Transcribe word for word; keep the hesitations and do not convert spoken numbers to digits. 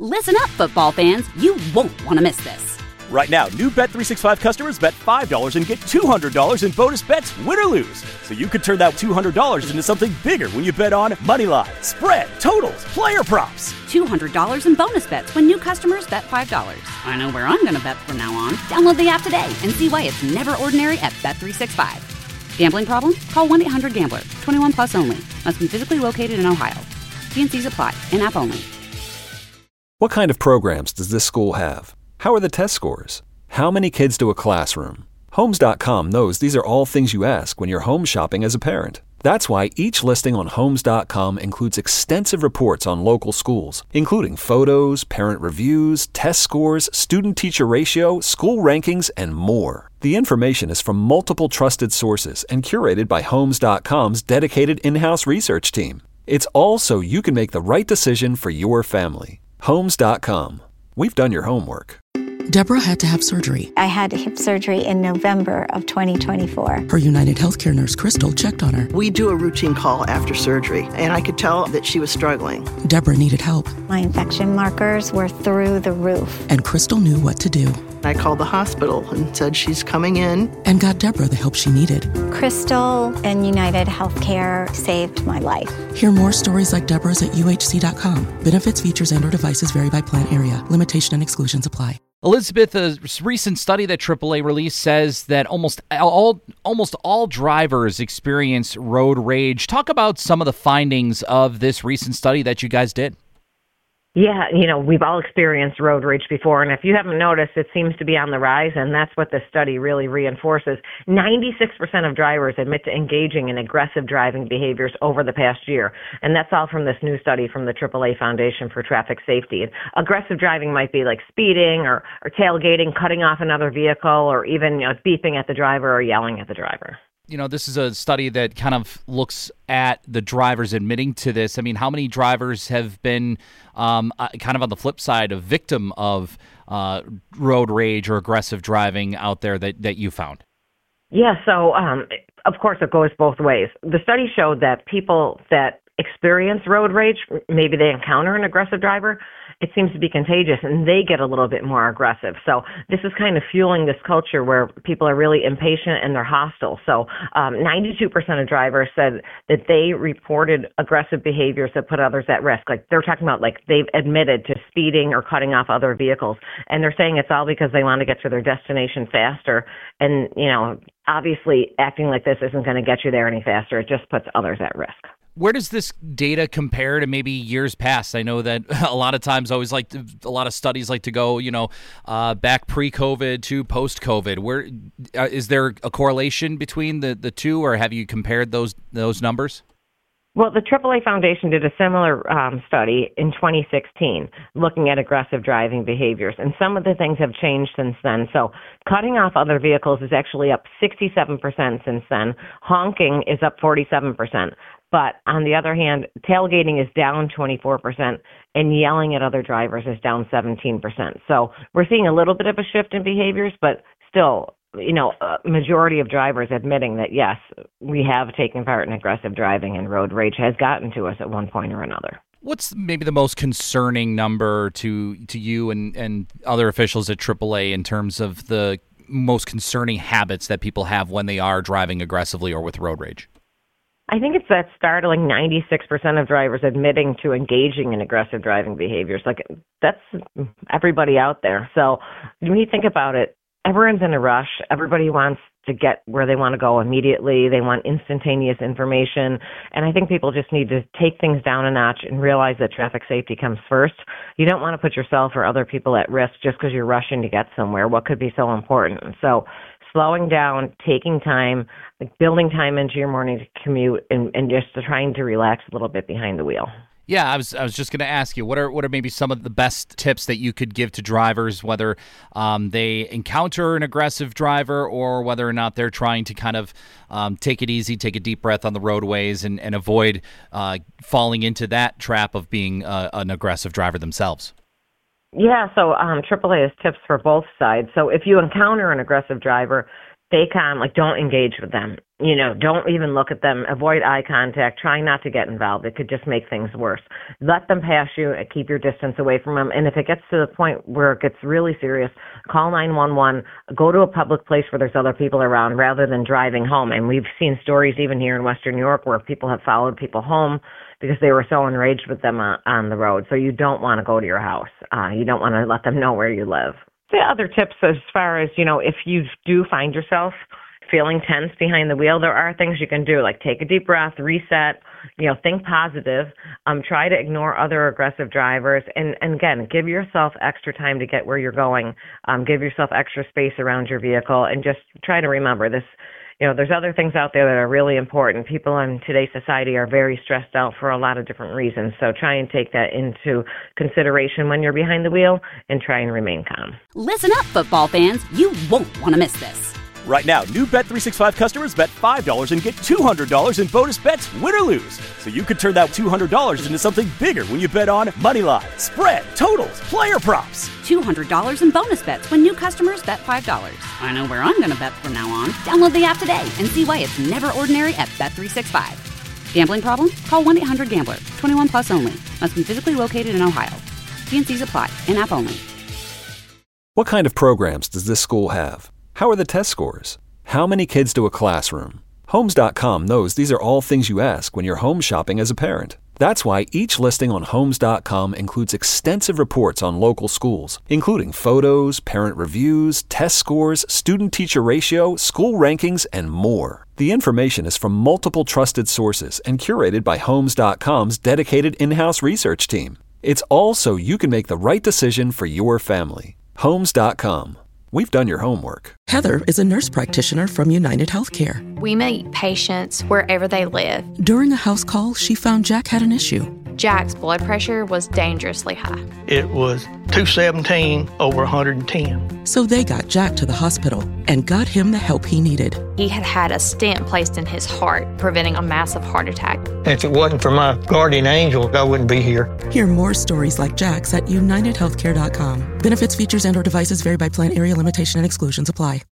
Listen up, football fans. You won't want to miss this. Right now, new Bet three sixty-five customers bet five dollars and get two hundred dollars in bonus bets, win or lose. So you could turn that two hundred dollars into something bigger when you bet on money line, spread, totals, player props. two hundred dollars in bonus bets when new customers bet five dollars. I know where I'm going to bet from now on. Download the app today and see why it's never ordinary at Bet three sixty-five. Gambling problem? Call one eight hundred gambler. twenty-one plus only. Must be physically located in Ohio. T and C's apply. In-app only. What kind of programs does this school have? How are the test scores? How many kids do a classroom? Homes dot com knows these are all things you ask when you're home shopping as a parent. That's why each listing on Homes dot com includes extensive reports on local schools, including photos, parent reviews, test scores, student-teacher ratio, school rankings, and more. The information is from multiple trusted sources and curated by Homes dot com's dedicated in-house research team. It's all so you can make the right decision for your family. Homes dot com. We've done your homework. Deborah had to have surgery. I had hip surgery in November of twenty twenty-four. Her United Healthcare nurse, Crystal, checked on her. We do a routine call after surgery, and I could tell that she was struggling. Deborah needed help. My infection markers were through the roof. And Crystal knew what to do. I called the hospital and said she's coming in. And got Deborah the help she needed. Crystal and United Healthcare saved my life. Hear more stories like Deborah's at U H C dot com. Benefits, features, and or devices vary by plan area. Limitation and exclusions apply. Elizabeth, a recent study that triple A released says that almost all almost all drivers experience road rage. Talk about some of the findings of this recent study that you guys did. Yeah, you know, we've all experienced road rage before, and if you haven't noticed, it seems to be on the rise, and that's what this study really reinforces. ninety-six percent of drivers admit to engaging in aggressive driving behaviors over the past year, and that's all from this new study from the triple A Foundation for Traffic Safety. And aggressive driving might be like speeding or, or tailgating, cutting off another vehicle, or even, you know, beeping at the driver or yelling at the driver. You know, this is a study that kind of looks at the drivers admitting to this. I mean, how many drivers have been um, kind of on the flip side, a victim of uh, road rage or aggressive driving out there that, that you found? Yeah, so um, of course it goes both ways. The study showed that people that experience road rage, maybe they encounter an aggressive driver, it seems to be contagious and they get a little bit more aggressive. So this is kind of fueling this culture where people are really impatient and they're hostile. So um, ninety-two percent of drivers said that they reported aggressive behaviors that put others at risk. Like they're talking about like they've admitted to speeding or cutting off other vehicles. And they're saying it's all because they want to get to their destination faster. And, you know, obviously acting like this isn't going to get you there any faster. It just puts others at risk. Where does this data compare to maybe years past? I know that a lot of times always like to, a lot of studies like to go, you know, uh, back pre-COVID to post-COVID. Where uh, is there a correlation between the, the two, or have you compared those those numbers? Well, the triple A Foundation did a similar um, study in twenty sixteen looking at aggressive driving behaviors, and some of the things have changed since then. So cutting off other vehicles is actually up sixty-seven percent since then. Honking is up forty-seven percent. But on the other hand, tailgating is down twenty-four percent and yelling at other drivers is down seventeen percent. So we're seeing a little bit of a shift in behaviors, but still, you know, a majority of drivers admitting that, yes, we have taken part in aggressive driving and road rage has gotten to us at one point or another. What's maybe the most concerning number to to you and, and other officials at triple A in terms of the most concerning habits that people have when they are driving aggressively or with road rage? I think it's that startling ninety-six percent of drivers admitting to engaging in aggressive driving behaviors. Like, that's everybody out there. So when you think about it, everyone's in a rush. Everybody wants to get where they want to go immediately. They want instantaneous information. And I think people just need to take things down a notch and realize that traffic safety comes first. You don't want to put yourself or other people at risk just because you're rushing to get somewhere. What could be so important? So slowing down, taking time, like building time into your morning commute, and, and just trying to relax a little bit behind the wheel. Yeah, I was I was just going to ask you, what are what are maybe some of the best tips that you could give to drivers, whether um, they encounter an aggressive driver or whether or not they're trying to kind of um, take it easy, take a deep breath on the roadways and, and avoid uh, falling into that trap of being uh, an aggressive driver themselves? Yeah, so um, triple A has tips for both sides. So if you encounter an aggressive driver, stay calm. Like, don't engage with them. You know, don't even look at them. Avoid eye contact. Try not to get involved. It could just make things worse. Let them pass you and keep your distance away from them. And if it gets to the point where it gets really serious, call nine one one. Go to a public place where there's other people around rather than driving home. And we've seen stories even here in Western New York where people have followed people home because they were so enraged with them on, on the road. So you don't want to go to your house. Uh, you don't want to let them know where you live. The other tips as far as, you know, if you do find yourself feeling tense behind the wheel, there are things you can do, like take a deep breath, reset, you know, think positive, um, try to ignore other aggressive drivers, and, and again, give yourself extra time to get where you're going, um, give yourself extra space around your vehicle, and just try to remember this. You know, there's other things out there that are really important. People in today's society are very stressed out for a lot of different reasons. So try and take that into consideration when you're behind the wheel and try and remain calm. Listen up, football fans. You won't want to miss this. Right now, new Bet three sixty-five customers bet five dollars and get two hundred dollars in bonus bets, win or lose. So you could turn that two hundred dollars into something bigger when you bet on Moneyline, spread, totals, player props. two hundred dollars in bonus bets when new customers bet five dollars. I know where I'm going to bet from now on. Download the app today and see why it's never ordinary at Bet three sixty-five. Gambling problem? Call one eight hundred gambler. twenty-one plus only. Must be physically located in Ohio. T and C's apply. In-app only. What kind of programs does this school have? How are the test scores? How many kids do a classroom? Homes dot com knows these are all things you ask when you're home shopping as a parent. That's why each listing on Homes dot com includes extensive reports on local schools, including photos, parent reviews, test scores, student-teacher ratio, school rankings, and more. The information is from multiple trusted sources and curated by Homes dot com's dedicated in-house research team. It's all so you can make the right decision for your family. Homes dot com. We've done your homework. Heather is a nurse practitioner from United Healthcare. We meet patients wherever they live. During a house call, she found Jack had an issue. Jack's blood pressure was dangerously high. It was two seventeen over one hundred ten. So they got Jack to the hospital and got him the help he needed. He had had a stent placed in his heart, preventing a massive heart attack. If it wasn't for my guardian angel, I wouldn't be here. Hear more stories like Jack's at united healthcare dot com. Benefits, features, and or devices vary by plan, area, limitation, and exclusions apply.